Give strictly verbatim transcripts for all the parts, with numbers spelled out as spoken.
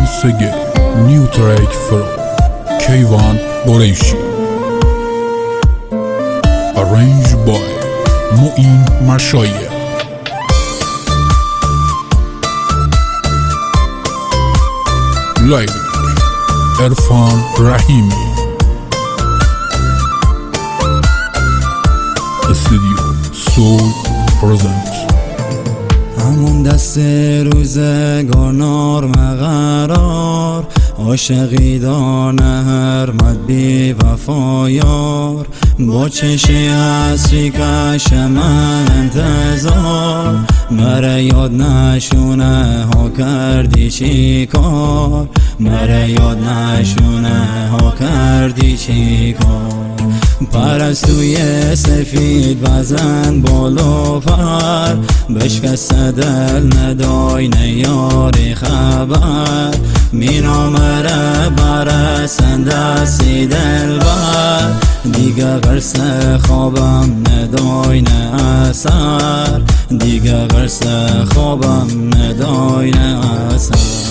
once again, new track from Keyvan Boreishi, arranged by Moin Mashayekh. Lyric Irfan Rahimi. Studio Soul presents. همون دست روزگار نرم قرار، عاشقی دانه هر مد بی وفایار، با چشی حسری کشم انتظار، مره یاد نشونه ها کردی چی کار، مره یاد نشونه ها کردی چی کار. پرستوی سفید بزن بالو پر، بشکسته دل ندای نیاری خبر، مینامره برسن دستی دل بر، دیگه قرص خوابم ندای نه اثر، دیگه قرص خوابم ندای نه اثر.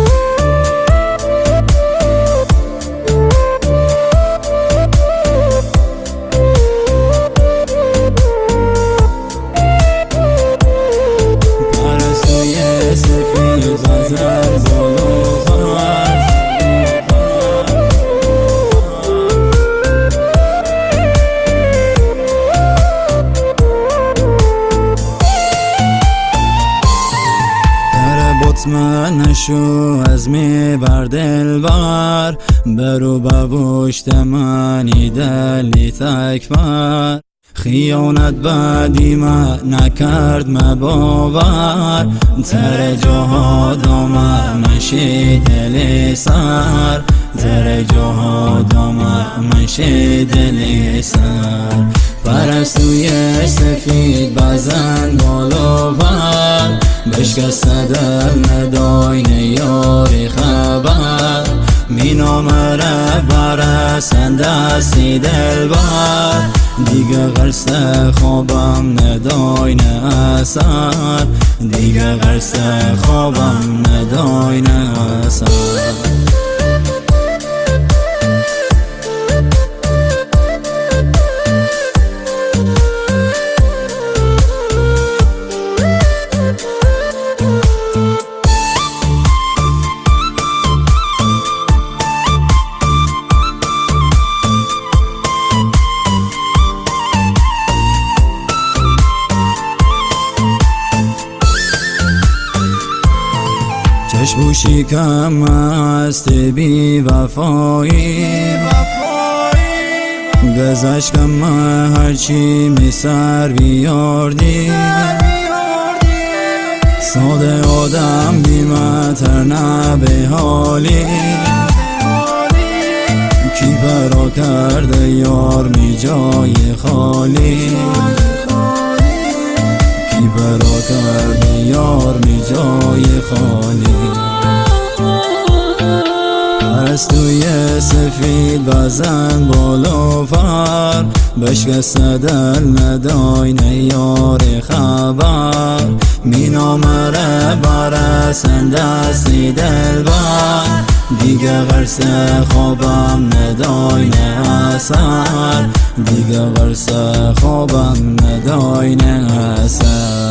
مطمئن نشو از می بر دل بر، برو بوشت منی دلی تکبر، خیانت بدی من نکرد مباور، تر جهاد آمد منشی دلی سر، تر جهاد آمد منشی دلی سر. پرستوی سفید بزن بالو بر، بشکسته دل ندای نیاری خبر، مینامره برسن دستی دل بر، دیگه قرص خوابم ندای نه اثر، دیگه قرص خوابم ندای نه اثر. چشم شکم است بی وفایی، گذشتم هرچی می سر بیاردی، ساده آدم بیمتر نه به حالی، کی برا کرده یار می جای خالی، کی برا کرده یار می جای خالی. پرستوی سفید بزن بالو پر، بشکسته دل ندای نیاری خبر، مینامره برسن دستی دل بر، دیگه قرص خوابم ندای نه اثر، دیگه قرص خوابم ندای نه اثر.